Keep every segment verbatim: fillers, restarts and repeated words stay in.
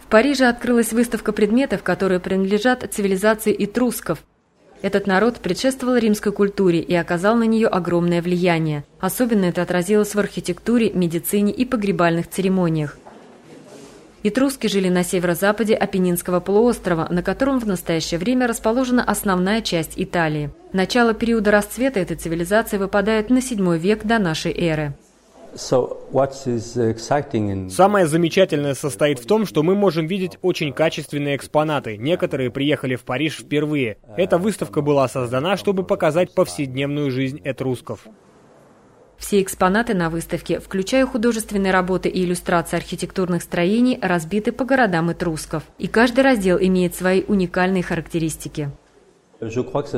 Париже открылась выставка предметов, которые принадлежат цивилизации этрусков. Этот народ предшествовал римской культуре и оказал на нее огромное влияние. Особенно это отразилось в архитектуре, медицине и погребальных церемониях. Этруски жили на северо-западе Апеннинского полуострова, на котором в настоящее время расположена основная часть Италии. Начало периода расцвета этой цивилизации выпадает на седьмой век до нашей эры. Самое замечательное состоит в том, что мы можем видеть очень качественные экспонаты. Некоторые приехали в Париж впервые. Эта выставка была создана, чтобы показать повседневную жизнь этрусков. Все экспонаты на выставке, включая художественные работы и иллюстрации архитектурных строений, разбиты по городам этрусков. И каждый раздел имеет свои уникальные характеристики. Я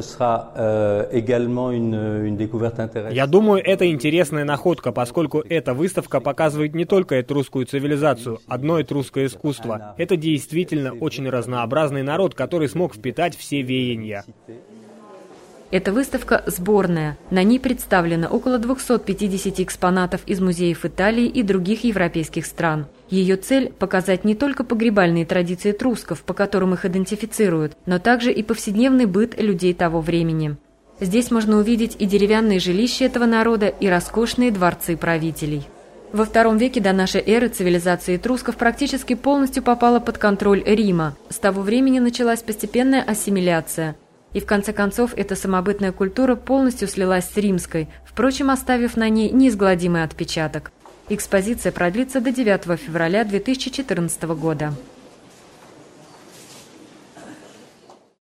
думаю, это интересная находка, поскольку эта выставка показывает не только этрусскую цивилизацию, одно этрусское искусство. Это действительно очень разнообразный народ, который смог впитать все веяния. Эта выставка сборная. На ней представлено около двухсот пятидесяти экспонатов из музеев Италии и других европейских стран. Ее цель – показать не только погребальные традиции этрусков, по которым их идентифицируют, но также и повседневный быт людей того времени. Здесь можно увидеть и деревянные жилища этого народа, и роскошные дворцы правителей. Во втором веке до нашей эры цивилизация этрусков практически полностью попала под контроль Рима. С того времени началась постепенная ассимиляция. И в конце концов эта самобытная культура полностью слилась с римской, впрочем, оставив на ней неизгладимый отпечаток. Экспозиция продлится до девятого февраля две тысячи четырнадцатого года.